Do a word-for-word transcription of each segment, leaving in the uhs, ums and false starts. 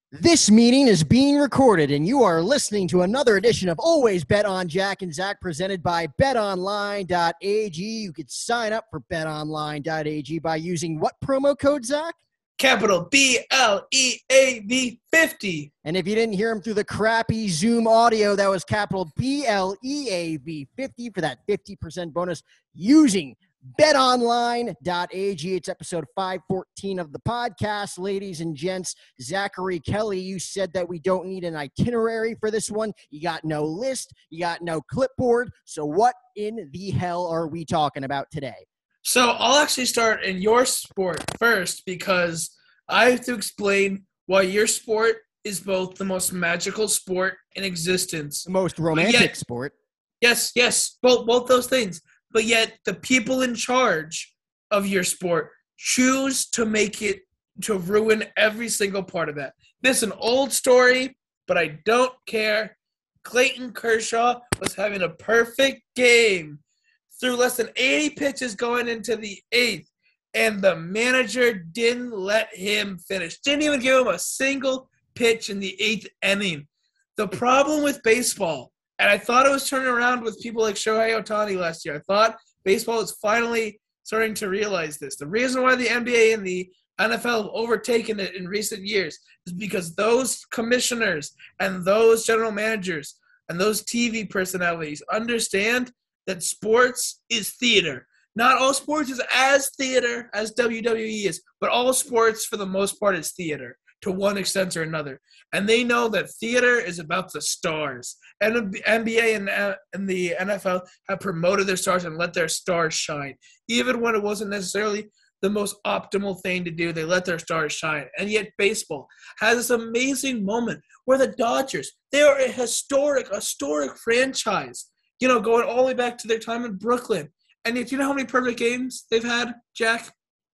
This meeting is being recorded, and you are listening to another edition of Always Bet on Jack and Zach, presented by bet online dot a g. You could sign up for bet online dot a g by using what promo code, Zach? Capital B L E A V fifty. And if you didn't hear him through the crappy Zoom audio, that was capital B L E A V fifty for that fifty percent bonus using bet online dot a g. It's episode five fourteen of the podcast, ladies and gents. Zachary Kelly, you said that we don't need an itinerary for this one. You got no list. You got no clipboard. So what in the hell are we talking about today? So I'll actually start in your sport first because I have to explain why your sport is both the most magical sport in existence. The most romantic yet, sport. Yes, yes, both both those things. But yet the people in charge of your sport choose to make it, to ruin every single part of that. This is an old story, but I don't care. Clayton Kershaw was having a perfect game through less than eighty pitches going into the eighth, and the manager didn't let him finish. Didn't even give him a single pitch in the eighth inning. The problem with baseball, and I thought it was turning around with people like Shohei Ohtani last year. I thought baseball is finally starting to realize this. The reason why the N B A and the N F L have overtaken it in recent years is because those commissioners and those general managers and those T V personalities understand that sports is theater. Not all sports is as theater as W W E is, but all sports for the most part is theater to one extent or another. And they know that theater is about the stars. And the N B A and, uh, and the N F L have promoted their stars and let their stars shine. Even when it wasn't necessarily the most optimal thing to do, they let their stars shine. And yet baseball has this amazing moment where the Dodgers, they are a historic, historic franchise, you know, going all the way back to their time in Brooklyn. And yet, you know how many perfect games they've had, Jack?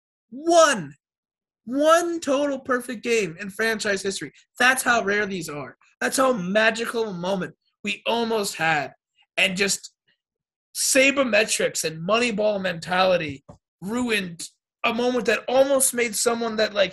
One. One total perfect game in franchise history. That's how rare these are. That's how magical a moment we almost had. And just sabermetrics and Moneyball mentality ruined a moment that almost made someone that, like,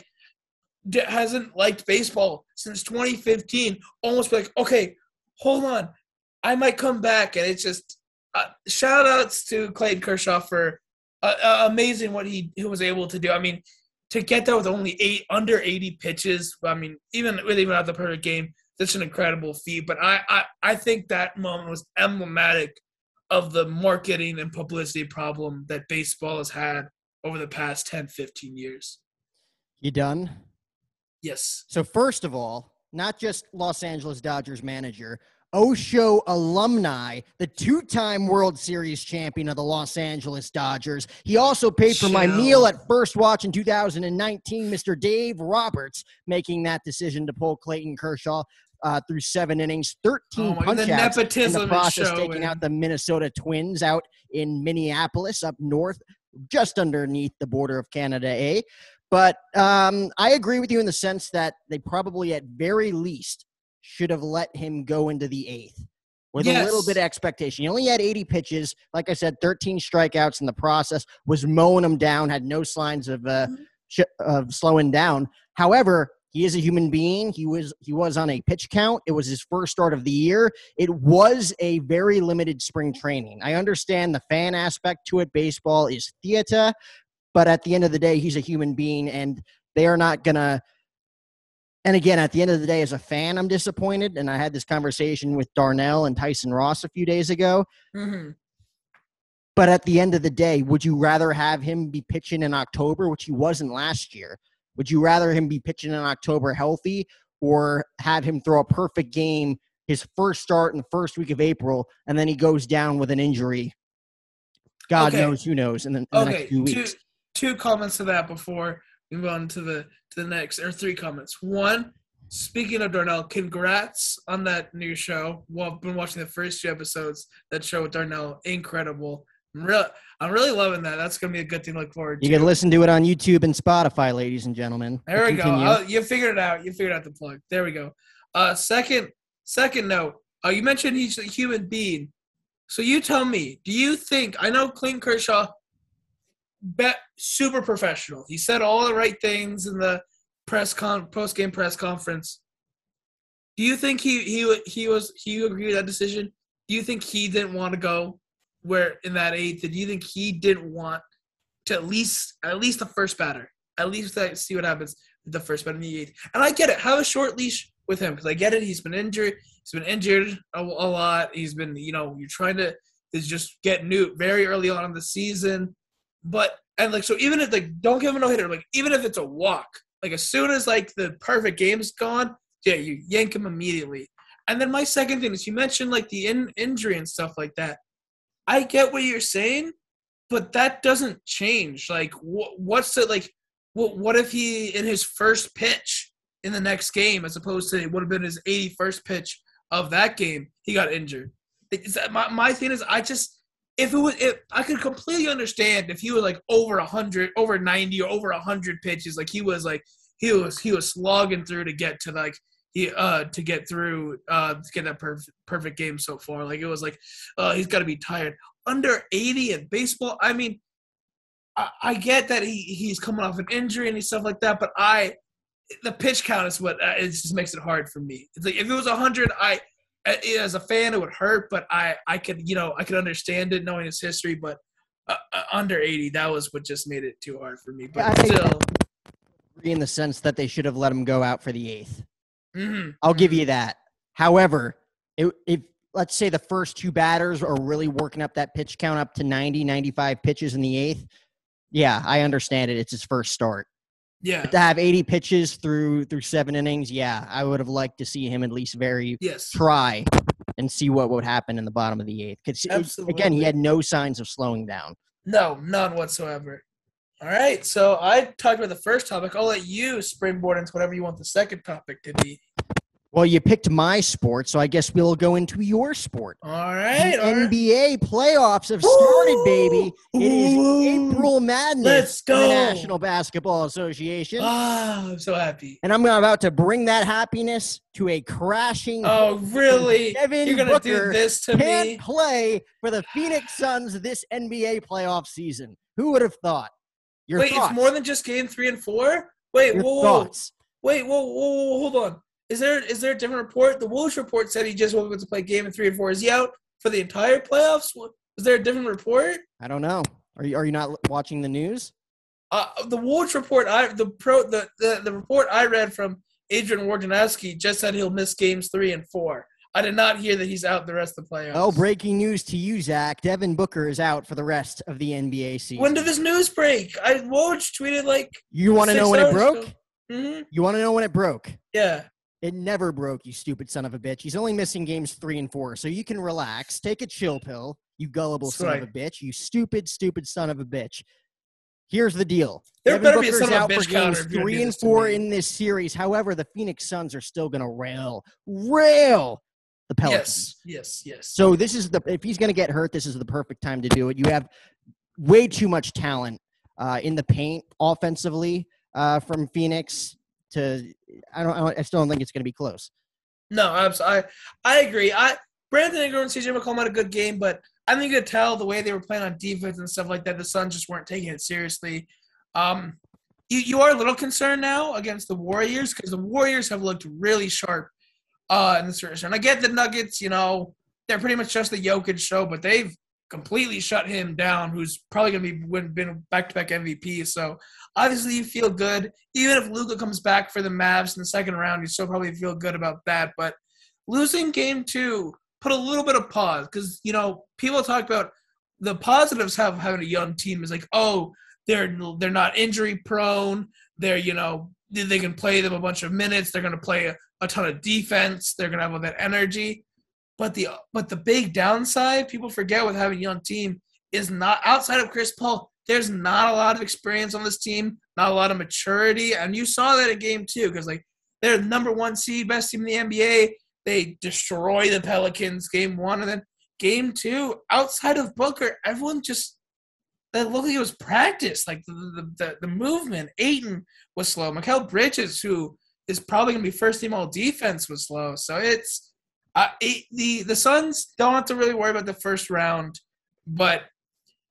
hasn't liked baseball since twenty fifteen almost be like, okay, hold on. I might come back. And it's just uh, shout-outs to Clayton Kershaw for uh, uh, amazing what he, he was able to do. I mean, to get that with only eight under eighty pitches, I mean, even with even out the perfect game, that's an incredible feat. But I, I, I think that moment was emblematic of the marketing and publicity problem that baseball has had over the past ten, fifteen years. You done? Yes. So first of all, not just Los Angeles Dodgers manager, Osho alumni, the two-time World Series champion of the Los Angeles Dodgers. He also paid for my meal at First Watch in two thousand nineteen, Mister Dave Roberts, making that decision to pull Clayton Kershaw uh, through seven innings, thirteen oh punch-outs in the process, showing. taking out the Minnesota Twins out in Minneapolis, up north, just underneath the border of Canada, eh? But um, I agree with you in the sense that they probably, at very least, should have let him go into the eighth with yes. a little bit of expectation. He only had eighty pitches. Like I said, thirteen strikeouts in the process, was mowing them down, had no signs of uh, sh- of slowing down. However, he is a human being. He was he was on a pitch count. It was his first start of the year. It was a very limited spring training. I understand the fan aspect to it. Baseball is theater. But at the end of the day, he's a human being, and they are not going to – and again, at the end of the day, as a fan, I'm disappointed. And I had this conversation with Darnell and Tyson Ross a few days ago. Mm-hmm. But at the end of the day, would you rather have him be pitching in October, which he wasn't last year? Would you rather him be pitching in October healthy, or have him throw a perfect game his first start in the first week of April, and then he goes down with an injury? God okay. knows who knows in the, in the okay. next few weeks. Two, two comments to that before we move on to the to the next, or three comments. One, speaking of Darnell, congrats on that new show. Well, I've been watching the first two episodes. That show with Darnell, incredible. I'm really, I'm really loving that. That's going to be a good thing to look forward to. You can listen to it on YouTube and Spotify, ladies and gentlemen. There we go. Uh, you figured it out. You figured out the plug. There we go. Uh, second, second note. Uh, you mentioned he's a human being. So you tell me, do you think – I know Clayton Kershaw, bet super professional. He said all the right things in the press con post-game press conference. Do you think he he he was he agreed with that decision? Do you think he didn't want to go where in that eighth? Do you think he didn't want to at least at least the first batter, at least like, see what happens with the first batter in the eighth? And I get it. Have a short leash with him because I get it. He's been injured. He's been injured a, a lot. He's been you know you're trying to is just get new very early on in the season, but and like so even if like don't give him a no hitter, like even if it's a walk, like as soon as like the perfect game's gone, yeah, you yank him immediately. And then my second thing is you mentioned like the in, injury and stuff like that. I get what you're saying, but that doesn't change. Like, wh- what's it like? What what if he in his first pitch in the next game, as opposed to it would have been his eighty-first pitch of that game, he got injured? Is that, my my thing is, I just if it was if I could completely understand if he was like over a hundred, over ninety, or over a hundred pitches, like he was like he was he was slogging through to get to like. He, uh, to get through, uh, to get that perfect, perfect game so far. Like, it was like, uh, he's got to be tired. Under eighty in baseball, I mean, I, I get that he, he's coming off an injury and stuff like that, but I, the pitch count is what, uh, it just makes it hard for me. It's like, if it was one hundred, I, as a fan, it would hurt, but I, I could, you know, I could understand it knowing his history, but uh, uh, under eighty, that was what just made it too hard for me. But I still. In the sense that they should have let him go out for the eighth. Mm-hmm. I'll give you that. However, if, if let's say the first two batters are really working up that pitch count up to ninety, ninety-five pitches in the eighth, yeah, I understand it. It's his first start. Yeah. But to have eighty pitches through through seven innings, yeah, I would have liked to see him at least very yes. try and see what would happen in the bottom of the eighth. Because again, he had no signs of slowing down. No, none whatsoever. All right, so I talked about the first topic. I'll let you springboard into whatever you want the second topic to be. Well, you picked my sport, so I guess we'll go into your sport. All right. The all N B A right. playoffs have started, Ooh, baby. It is ooh, April Madness let's go. in the National Basketball Association. Ah, I'm so happy. And I'm about to bring that happiness to a crashing. Oh, really? Devin You're going to do this to can't me? play for the Phoenix Suns this N B A playoff season. Who would have thought? Your Wait, thoughts. it's more than just game three and four? Wait, Your whoa, whoa, thoughts. wait, whoa, whoa, whoa, hold on. Is there is there a different report? The Wolves report said he just woke up to play game in three and four. Is he out for the entire playoffs? Is there a different report? I don't know. Are you are you not watching the news? Uh, the Wolves report, I the pro the, the, the report I read from Adrian Wojnarowski just said he'll miss games three and four. I did not hear that he's out the rest of the playoffs. Oh, breaking news to you, Zach. Devin Booker is out for the rest of the N B A season. When did this news break? I Woj tweeted like. You want to know when it broke? Mm-hmm. You want to know when it broke? Yeah. It never broke, you stupid son of a bitch. He's only missing games three and four, so you can relax. Take a chill pill, you gullible That's son right. of a bitch. You stupid, stupid son of a bitch. Here's the deal. There Devin better be a Booker's son of a out for bitch counter games if you're gonna three do and this to four me. in this series. However, the Phoenix Suns are still going to rail, rail the Pelicans. Yes, yes, yes. So this is the if he's going to get hurt, this is the perfect time to do it. You have way too much talent uh, in the paint offensively uh, from Phoenix. To I don't, I don't I still don't think it's going to be close. No, I I agree. I Brandon Ingram and C J McCollum had a good game, but I think you could tell the way they were playing on defense and stuff like that. The Suns just weren't taking it seriously. Um, you you are a little concerned now against the Warriors because the Warriors have looked really sharp uh, in this series. And I get the Nuggets. You know, they're pretty much just the Jokic show, but they've completely shut him down. Who's probably going to be win, been back-to-back M V P. So obviously you feel good. Even if Luka comes back for the Mavs in the second round, you still probably feel good about that. But losing game two put a little bit of pause because, you know, people talk about the positives of having a young team is like, oh, they're they're not injury prone. They're, you know, they can play them a bunch of minutes. They're going to play a, a ton of defense. They're going to have all that energy. But the but the big downside, people forget with having a young team, is not outside of Chris Paul. There's not a lot of experience on this team, not a lot of maturity, and you saw that in game two because like they're the number one seed, best team in the N B A. They destroy the Pelicans game one, and then game two. Outside of Booker, everyone just that looked like it was practice. Like the the, the, the movement, Ayton was slow. Mikal Bridges, who is probably gonna be first team all defense, was slow. So it's. Uh, it, the the Suns don't have to really worry about the first round, but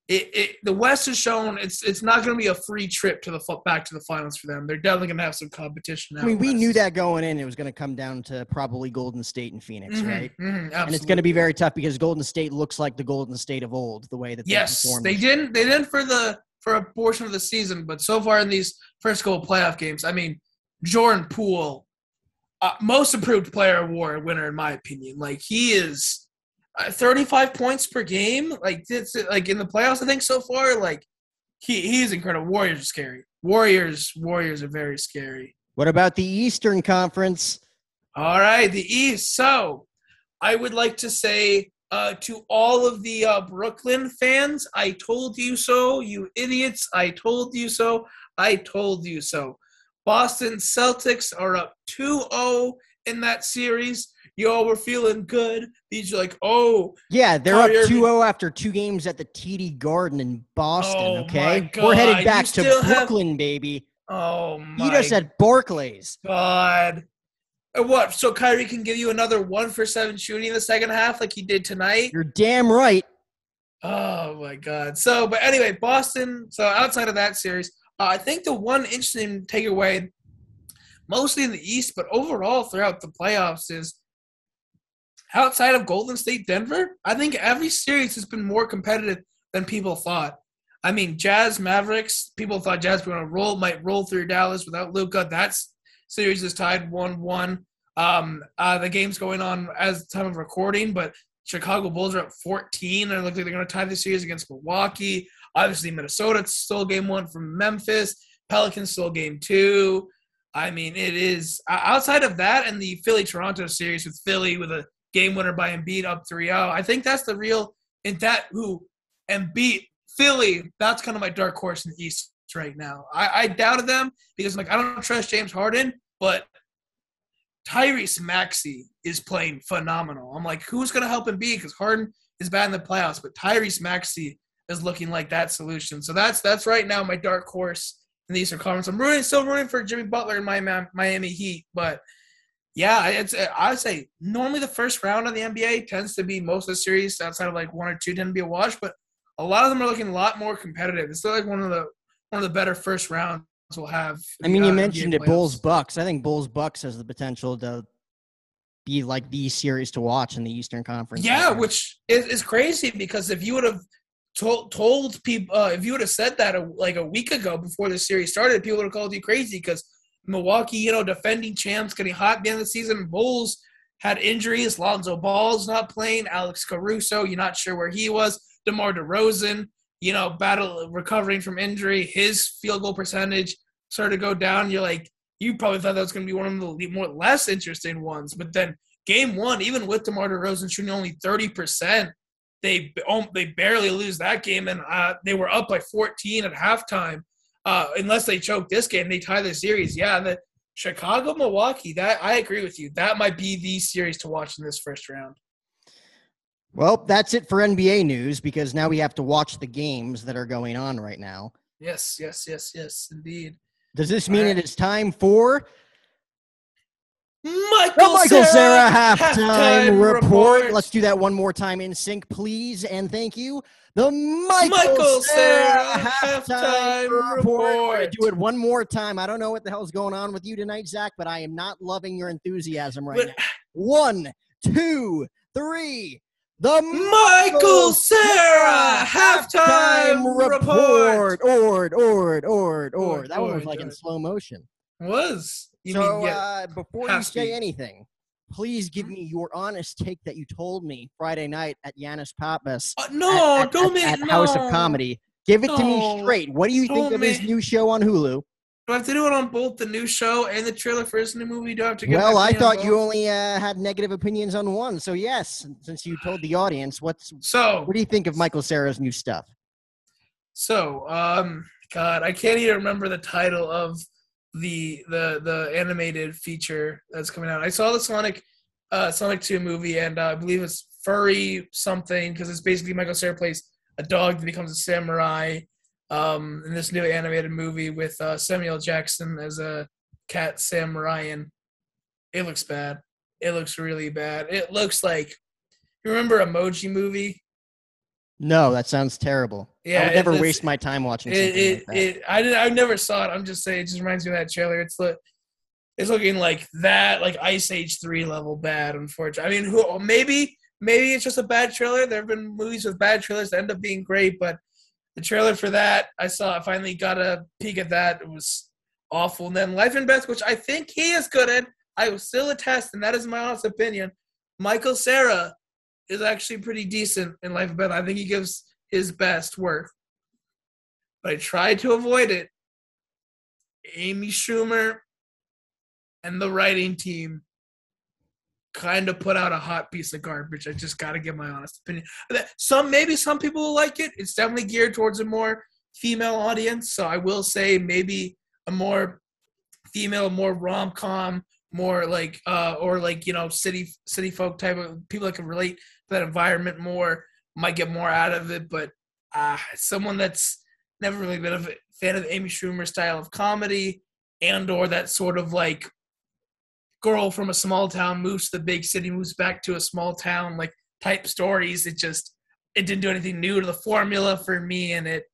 it, it the West has shown it's it's not going to be a free trip to the back to the finals for them. They're definitely going to have some competition now. I mean, we knew that going in. It was going to come down to probably Golden State and Phoenix, mm-hmm, right? Mm-hmm, and it's going to be very tough because Golden State looks like the Golden State of old, the way that they yes, performed. they didn't. They didn't for the for a portion of the season, but so far in these first couple playoff games, I mean, Jordan Poole, uh, most improved player award winner in my opinion. Like he is. Uh, thirty-five points per game, like it's like in the playoffs. I think so far, like he he's incredible. Warriors are scary. Warriors, Warriors are very scary. What about the Eastern Conference? All right, the East. So I would like to say uh, to all of the uh, Brooklyn fans, I told you so, you idiots. I told you so. I told you so. Boston Celtics are up two oh in that series. Y'all were feeling good. These are like, oh. Yeah, they're Kyrie up two oh after two games at the T D Garden in Boston, oh okay? My We're headed back you to Brooklyn, have... baby. Oh, my Beat us at Barclays. God. And what, so Kyrie can give you another one for seven shooting in the second half like he did tonight? You're damn right. Oh, my God. So, but anyway, Boston, so outside of that series, uh, I think the one interesting takeaway, mostly in the East, but overall throughout the playoffs is, outside of Golden State, Denver, I think every series has been more competitive than people thought. I mean, Jazz, Mavericks, people thought Jazz were going to roll, might roll through Dallas without Luka. That series is tied one one. Um, uh, the game's going on as the time of recording, but Chicago Bulls are up fourteen, and it looks like they're going to tie the series against Milwaukee. Obviously, Minnesota still game one from Memphis. Pelicans still game two. I mean, it is – outside of that and the Philly-Toronto series with Philly with a game winner by Embiid up three oh. I think that's the real – and that who Embiid, Philly, that's kind of my dark horse in the East right now. I, I doubted them because, like, I don't trust James Harden, but Tyrese Maxey is playing phenomenal. I'm like, who's going to help Embiid? Because Harden is bad in the playoffs, but Tyrese Maxey is looking like that solution. So that's that's right now my dark horse in the Eastern Conference. I'm rooting, still rooting for Jimmy Butler and my Miami Heat, but yeah, it's I would say normally the first round of the N B A tends to be most of the series outside of like one or two tend to be a wash, but a lot of them are looking a lot more competitive. It's still like one of the one of the better first rounds we'll have. I mean, the, you uh, mentioned N B A it, Bulls Bucks. I think Bulls Bucks has the potential to be like the series to watch in the Eastern Conference. Yeah, right, which is, is crazy because if you would have told told people, uh, if you would have said that a, like a week ago before the series started, people would have called you crazy because Milwaukee, you know, defending champs, getting hot at the end of the season. Bulls had injuries. Lonzo Ball's not playing. Alex Caruso, you're not sure where he was. DeMar DeRozan, you know, battle recovering from injury. His field goal percentage started to go down. You're like, you probably thought that was going to be one of the more less interesting ones. But then game one, even with DeMar DeRozan shooting only thirty percent, they they barely lose that game, and uh, they were up by fourteen at halftime. Uh, unless they choke this game, they tie the series. Yeah, the Chicago, Milwaukee, that I agree with you. That might be the series to watch in this first round. Well, that's it for N B A news because now we have to watch the games that are going on right now. Yes, yes, yes, yes, indeed. Does this mean right. it is time for Michael, Michael Cera, Cera halftime, halftime report. report? Let's do that one more time in sync, please, and thank you. The Michael, Michael Cera, Cera halftime, halftime report. report. I do it one more time. I don't know what the hell's going on with you tonight, Zach, but I am not loving your enthusiasm right but, now. One, two, three. The Michael Cera halftime, halftime report. report. Ord, ord, ord, ord. That one was like in slow motion. It was. You so mean, yeah, uh, before you say anything, please give me your honest take that you told me Friday night at Giannis Papas. Uh, no, at, don't at, make at no. House of Comedy. Give it no, to me straight. What do you think of his new show on Hulu? Do I have to do it on both the new show and the trailer for his new movie? Do I have to get Well, I thought you only uh, had negative opinions on one. So, yes, since you told the audience, what's so? What do you think of Michael Cera's new stuff? So, um, God, I can't even remember the title of the the the animated feature that's coming out. I saw the Sonic uh, Sonic two movie, and uh, I believe it's Furry something because it's basically Michael Cera plays a dog that becomes a samurai. Um, in this new animated movie with uh, Samuel Jackson as a cat samuraian. It looks bad. It looks really bad. It looks like, you remember Emoji Movie? No, that sounds terrible. Yeah, I would never it's, waste my time watching it, something it, like that. it, I did, I never saw it. I'm just saying, it just reminds me of that trailer. It's look, it's looking like that, like Ice Age three level bad. Unfortunately, I mean, who maybe maybe it's just a bad trailer. There have been movies with bad trailers that end up being great, but the trailer for that, I saw. I finally got a peek at that. It was awful. And then Life and Beth, which I think he is good at. I will still attest, and that is my honest opinion. Michael Cera is actually pretty decent in Life and Beth. I think he gives his best work. But I tried to avoid it. Amy Schumer and the writing team kind of put out a hot piece of garbage. I just got to give my honest opinion. Some maybe some people will like it. It's definitely geared towards a more female audience. So I will say maybe a more female, more rom-com, more like uh, or like, you know, city city folk type of people that can relate to that environment more might get more out of it. But uh, someone that's never really been a fan of Amy Schumer's style of comedy and or that sort of like girl from a small town moves to the big city, moves back to a small town, like type stories. It just, it didn't do anything new to the formula for me. And it,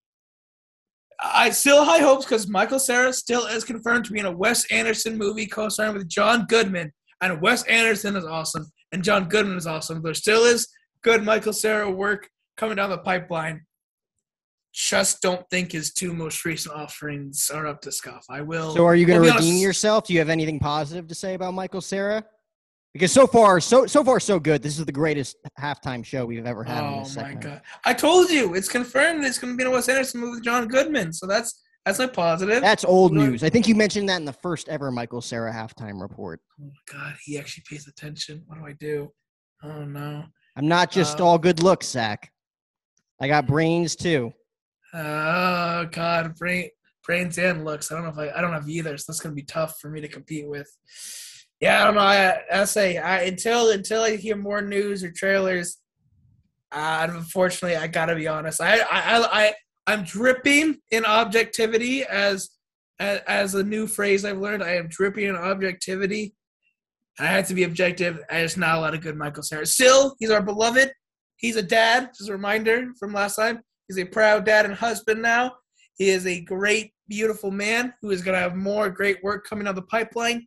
I still high hopes because Michael Cera still is confirmed to be in a Wes Anderson movie co-starring with John Goodman. And Wes Anderson is awesome. And John Goodman is awesome. There still is good Michael Cera work coming down the pipeline. Just don't think his two most recent offerings are up to scuff. I will. So are you going to we'll redeem honest, yourself? Do you have anything positive to say about Michael Cera? Because so far, so so far, so good. This is the greatest halftime show we've ever had. Oh in this my segment. god! I told you it's confirmed. It's going to be in a Wes Anderson movie with John Goodman. So that's that's my positive. That's old news. I think you mentioned that in the first ever Michael Cera halftime report. Oh my god, he actually pays attention. What do I do? Oh no! I'm not just uh, all good looks, Zach. I got brains too. Oh god, brain, brains and looks. I don't know if I, I don't have either, so that's gonna be tough for me to compete with. Yeah, I don't know. I I say I until until I hear more news or trailers. Uh, unfortunately, I gotta be honest. I I I I'm dripping in objectivity as as as a new phrase I've learned. I am dripping in objectivity. I have to be objective. There's not a lot of good Michael Cera. Still, he's our beloved. He's a dad. Just a reminder from last time. He's a proud dad and husband now. He is a great, beautiful man who is going to have more great work coming down the pipeline.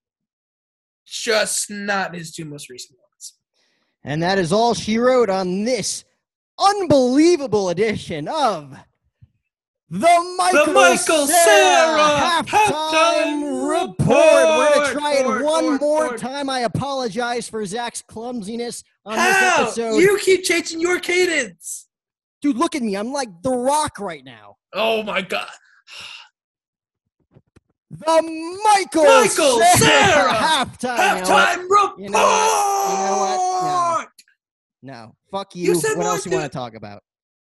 Just not his two most recent ones. And that is all she wrote on this unbelievable edition of the Michael, the Michael Cera, Cera halftime, halftime report. We're going to report, try it report, one report, more report. time. I apologize for Zach's clumsiness on How? this episode. You keep changing your cadence. Dude, look at me. I'm like The Rock right now. Oh, my God. The Michael, Michael Cera, Cera halftime, halftime report. You know what? You know what? No. No. Fuck you. You said what more else you to- want to talk about?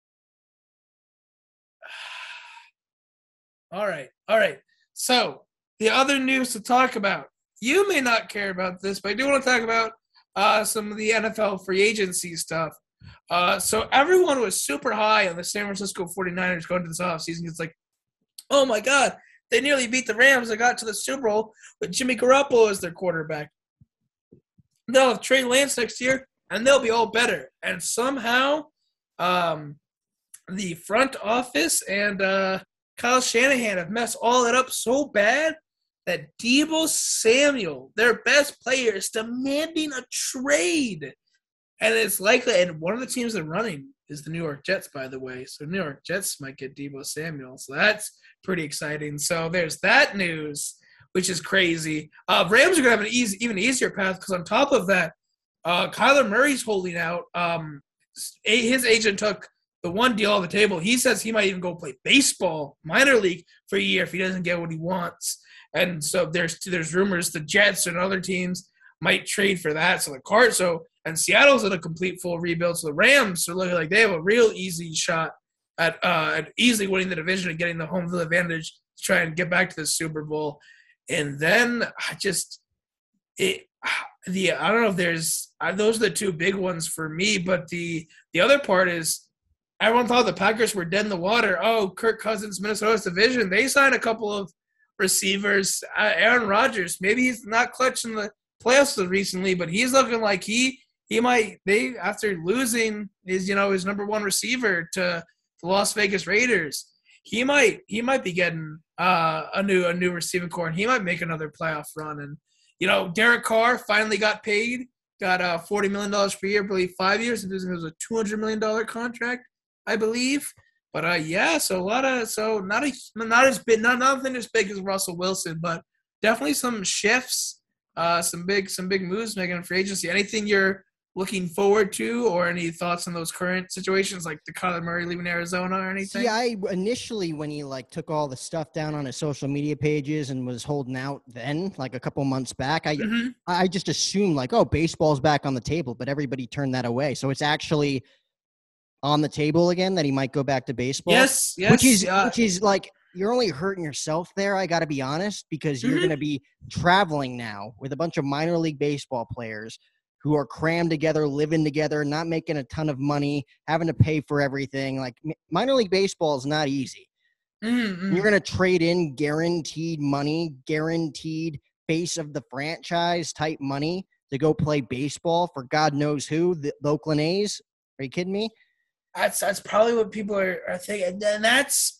All right. All right. So, the other news to talk about. You may not care about this, but I do want to talk about uh, some of the N F L free agency stuff. Uh, so, everyone was super high on the San Francisco forty-niners going to this offseason. It's like, oh, my God, they nearly beat the Rams. They got to the Super Bowl with Jimmy Garoppolo as their quarterback. They'll have Trey Lance next year, and they'll be all better. And somehow, um, the front office and uh, – Kyle Shanahan have messed all that up so bad that Deebo Samuel, their best player, is demanding a trade. And it's likely, and one of the teams they're running is the New York Jets, by the way. So New York Jets might get Deebo Samuel. So that's pretty exciting. So there's that news, which is crazy. Uh, Rams are going to have an easy, even easier path because on top of that, uh, Kyler Murray's holding out. Um, his agent took the one deal on the table. He says he might even go play baseball, minor league, for a year if he doesn't get what he wants. And so there's there's rumors the Jets and other teams might trade for that. So the card, so and Seattle's in a complete full rebuild. So the Rams are looking like they have a real easy shot at uh, at easily winning the division and getting the home field advantage to try and get back to the Super Bowl. And then I just it the I don't know if there's those are the two big ones for me, but the the other part is. Everyone thought the Packers were dead in the water. Oh, Kirk Cousins, Minnesota's division. They signed a couple of receivers. Uh, Aaron Rodgers, maybe he's not clutching the playoffs recently, but he's looking like he he might they after losing his you know his number one receiver to the Las Vegas Raiders, he might he might be getting uh, a new a new receiving core, and he might make another playoff run. And you know, Derek Carr finally got paid, got uh, forty million dollars per year, I believe five years. It was a two hundred million dollar contract, I believe. But uh, yeah, so a lot of so not a not as big, not nothing as big as Russell Wilson, but definitely some shifts, uh, some big some big moves making in free agency. Anything you're looking forward to, or any thoughts on those current situations, like the Kyler Murray leaving Arizona or anything? Yeah, I initially when he like took all the stuff down on his social media pages and was holding out then, like a couple months back, I Mm-hmm. I just assumed like, oh, baseball's back on the table, but everybody turned that away. So it's actually on the table again that he might go back to baseball. Yes, yes. Which is uh, which is like you're only hurting yourself there, I got to be honest, because you're Mhm. going to be traveling now with a bunch of minor league baseball players who are crammed together, living together, not making a ton of money, having to pay for everything. Like m- minor league baseball is not easy. mm-hmm. You're going to trade in guaranteed money, guaranteed face of the franchise type money to go play baseball for God knows who, the, the Oakland A's. Are you kidding me? That's that's probably what people are, are thinking, and that's.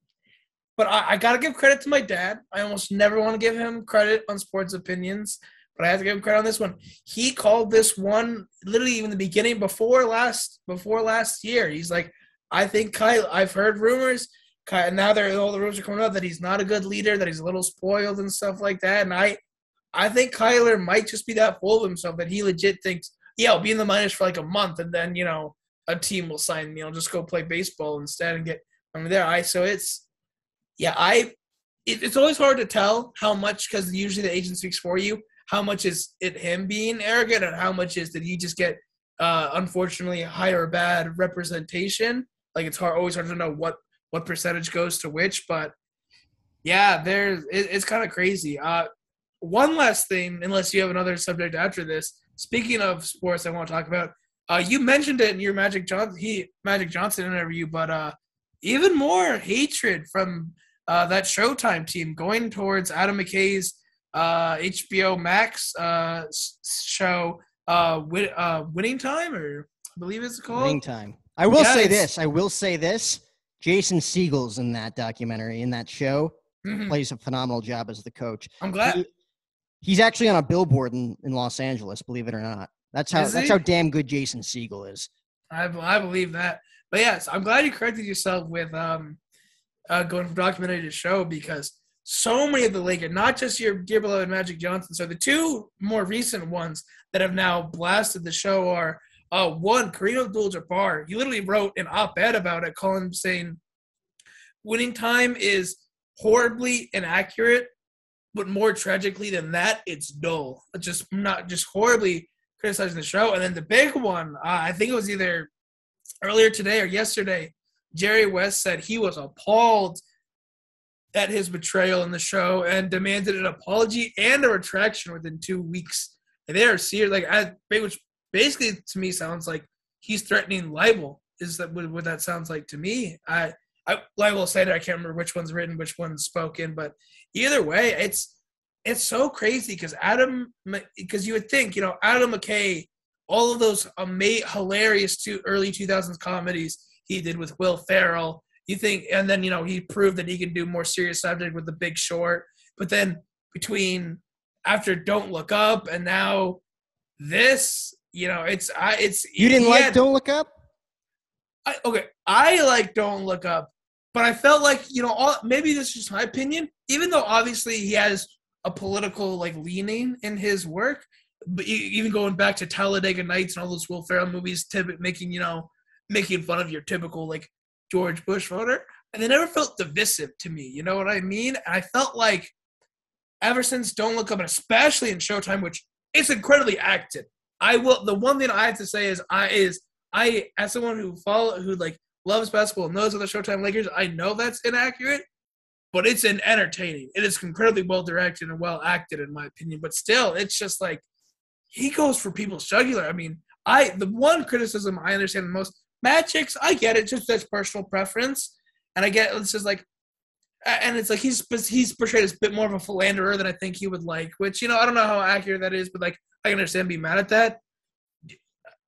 But I, I gotta give credit to my dad. I almost never want to give him credit on sports opinions, but I have to give him credit on this one. He called this one literally even the beginning before last before last year. He's like, I think Kyle. I've heard rumors, Kyle, and now there all the rumors are coming out that he's not a good leader, that he's a little spoiled and stuff like that. And I, I think Kyler might just be that full of himself that he legit thinks, yeah, I'll be in the minors for like a month, and then you know a team will sign me. I'll just go play baseball instead and get from there. I so it's yeah, I it, it's always hard to tell how much, because usually the agent speaks for you. How much is it him being arrogant, and how much is did he just get uh, unfortunately high or bad representation? Like it's hard, always hard to know what what percentage goes to which. But yeah, there's it, it's kind of crazy. Uh, one last thing, unless you have another subject after this. Speaking of sports, I want to talk about. Uh, you mentioned it in your Magic Johnson he Magic Johnson interview, but uh, even more hatred from uh, that Showtime team going towards Adam McKay's uh, H B O Max uh, show, uh, win, uh, Winning Time, or I believe it's called. Winning Time. I will Yeah, say it's- this. I will say this. Jason Siegel's in that documentary, in that show, Mhm. plays a phenomenal job as the coach. I'm glad. He- he's actually on a billboard in, in Los Angeles, believe it or not. That's how Is that's he? how damn good Jason Siegel is. I, I believe that. But yes, I'm glad you corrected yourself with um, uh, going from documentary to show, because so many of the Lakers, not just your dear beloved Magic Johnson, so the two more recent ones that have now blasted the show are uh, one, Kareem Abdul-Jabbar. He literally wrote an op-ed about it, calling saying, Winning Time is horribly inaccurate, but more tragically than that, it's dull. Just not just horribly criticizing the show. And then the big one, uh, I think it was either earlier today or yesterday, Jerry West said he was appalled at his betrayal in the show and demanded an apology and a retraction within two weeks. And they are serious, like I, which basically to me sounds like he's threatening libel. Is that what, what that sounds like to me? I, I, I will say that I can't remember which one's written, which one's spoken, but either way, it's it's so crazy because Adam, because you would think, you know, Adam McKay, all of those ama- hilarious two early two thousands comedies he did with Will Ferrell, you think, and then, you know, he proved that he can do more serious subject with The Big Short. But then between after Don't Look Up and now this, you know, it's I it's You didn't he like had- Don't Look Up? I, okay, I like Don't Look Up, but I felt like, you know, all, maybe this is just my opinion, even though obviously he has a political like leaning in his work, but e- even going back to Talladega Nights and all those Will Ferrell movies, tib- making, you know, making fun of your typical like George Bush voter, and they never felt divisive to me. You know what I mean? And I felt like ever since Don't Look Up, and especially in Showtime, which it's incredibly acted. I will. The one thing I have to say is I is I as someone who follow who like loves basketball, knows of the Showtime Lakers, I know that's inaccurate, but it's an entertaining. It is incredibly well directed and well acted, in my opinion. But still, it's just like he goes for people's jugular. I mean, I the one criticism I understand the most, Magic's, I get it, just that's personal preference, and I get it's just like, and it's like he's he's portrayed as a bit more of a philanderer than I think he would like. Which, you know, I don't know how accurate that is, but like I can understand being mad at that.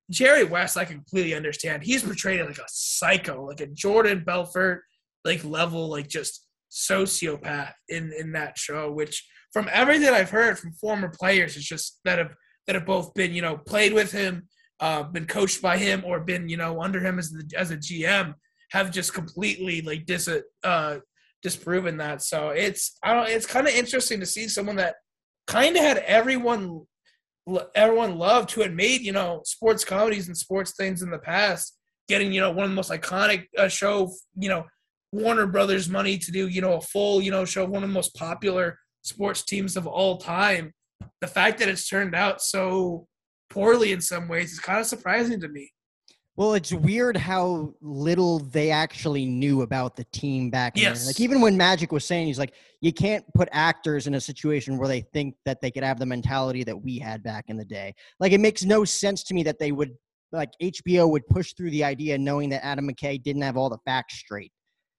Jerry West, I completely understand. He's portrayed like a psycho, like a Jordan Belfort, like level, like just sociopath in, in that show, which from everything I've heard from former players, it's just that have, that have both been, you know, played with him, uh, been coached by him, or been, you know, under him as the, as a G M, have just completely like dis, uh, disproven that. So it's, I don't, it's kind of interesting to see someone that kind of had everyone everyone loved, who had made, you know, sports comedies and sports things in the past, getting, you know, one of the most iconic uh, show, you know, Warner Brothers money to do, you know, a full, you know, show of one of the most popular sports teams of all time. The fact that it's turned out so poorly in some ways is kind of surprising to me. Well, it's weird how little they actually knew about the team back yes. then. Like, even when Magic was saying, he's like, you can't put actors in a situation where they think that they could have the mentality that we had back in the day. Like, it makes no sense to me that they would, like, H B O would push through the idea knowing that Adam McKay didn't have all the facts straight.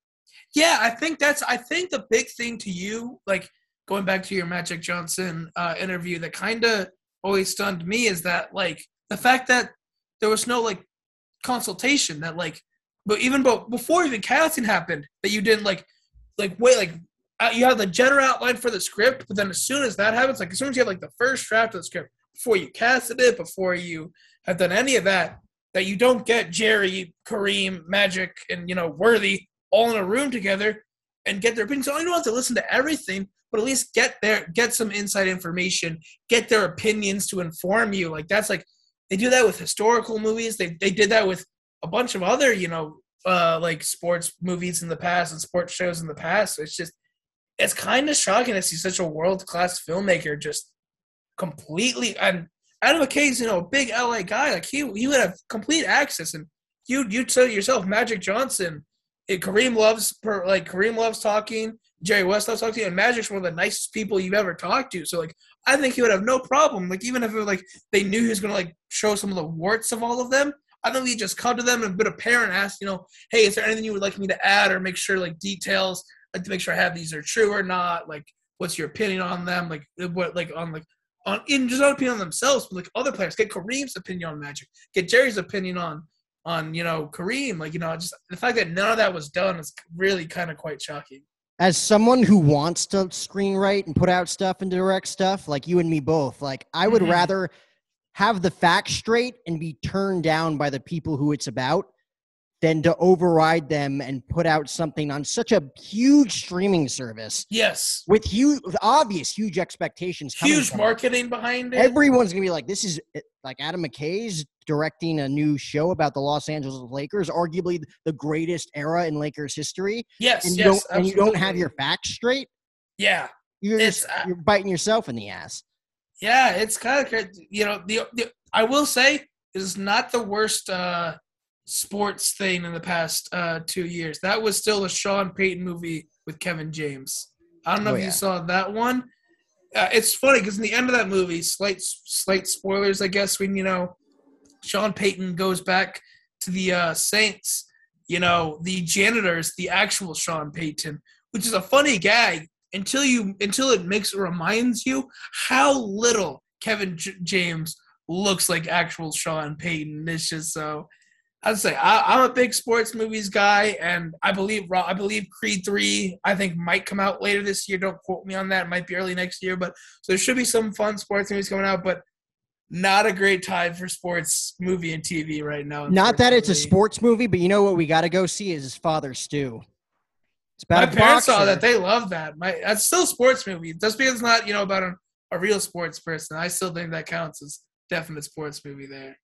Yeah, I think that's, I think the big thing to you, like, going back to your Magic Johnson uh, interview, that kind of always stunned me is that, like, the fact that there was no, like, consultation, that like, but even but before even casting happened, that you didn't like like wait like uh, you have the general outline for the script, but then as soon as that happens, like as soon as you have like the first draft of the script, before you casted it, before you have done any of that, that you don't get Jerry, Kareem, Magic, and, you know, Worthy all in a room together and get their opinions. So you don't have to listen to everything, but at least get their get some inside information, get their opinions to inform you. Like, that's like, they do that with historical movies. They they did that with a bunch of other, you know, uh, like sports movies in the past and sports shows in the past. So it's just, it's kind of shocking to see such a world-class filmmaker just completely, and Adam McKay's, you know, a big L A guy. Like, he he would have complete access. And you you said it yourself, Magic Johnson, it, Kareem loves, per, like, Kareem loves talking. Jerry West loves talking, and Magic's one of the nicest people you've ever talked to. So, like, I think he would have no problem. Like, even if it was, like, they knew he was going to, like, show some of the warts of all of them, I think he'd just come to them and be a parent and ask, you know, hey, is there anything you would like me to add, or make sure, like, details, like, to make sure I have these are true or not? Like, what's your opinion on them? Like, what, like, on, like, on, in just not opinion on themselves, but, like, other players. Get Kareem's opinion on Magic. Get Jerry's opinion on, on, you know, Kareem. Like, you know, just the fact that none of that was done is really kind of quite shocking. As someone who wants to screenwrite and put out stuff and direct stuff, like you and me both, like, I would mm-hmm. rather have the facts straight and be turned down by the people who it's about than to override them and put out something on such a huge streaming service. Yes. With huge, with obvious huge expectations. Huge marketing behind it. Everyone's going to be like, this is like Adam McKay's directing a new show about the Los Angeles Lakers, arguably the greatest era in Lakers history. Yes, and you yes, don't, and you don't have your facts straight. Yeah. You're, just, uh, you're biting yourself in the ass. Yeah, it's kind of crazy. You know, the, the I will say this is not the worst uh, sports thing in the past uh, two years. That was still a Sean Payton movie with Kevin James. I don't know oh, if yeah. you saw that one. Uh, it's funny because in the end of that movie, slight slight spoilers, I guess, when, you know, Sean Payton goes back to the uh, Saints, you know, the janitors, the actual Sean Payton, which is a funny gag until you until it makes it reminds you how little Kevin J- James looks like actual Sean Payton. It's just so. I'd say I, I'm a big sports movies guy, and I believe I believe Creed three I think might come out later this year. Don't quote me on that. It might be early next year, but so there should be some fun sports movies coming out. But not a great time for sports movie and T V right now. Not that it's a sports movie, but you know what we got to go see is his Father Stu. It's about My parents boxer. saw that. They love that. My That's still a sports movie. Just because it's not, you know, about a, a real sports person, I still think that counts as definite sports movie there.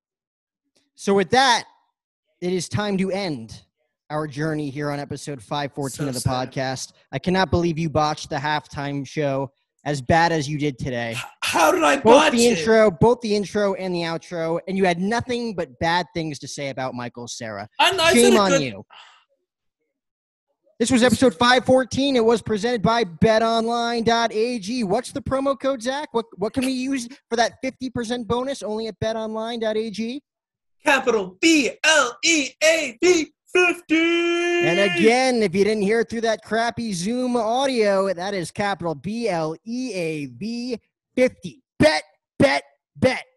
So with that, it is time to end our journey here on episode five fourteen so of the sad. podcast. I cannot believe you botched the halftime show as bad as you did today. How did I both botch the it? intro, both the intro and the outro, and you had nothing but bad things to say about Michael Cera. Shame on good... you. This was episode five fourteen. It was presented by bet online dot a g. What's the promo code, Zach? What what can we use for that fifty percent bonus only at bet online dot a g? Capital B L E A V fifty. And again, if you didn't hear it through that crappy Zoom audio, that is capital B L E A V fifty. Bet, bet, bet.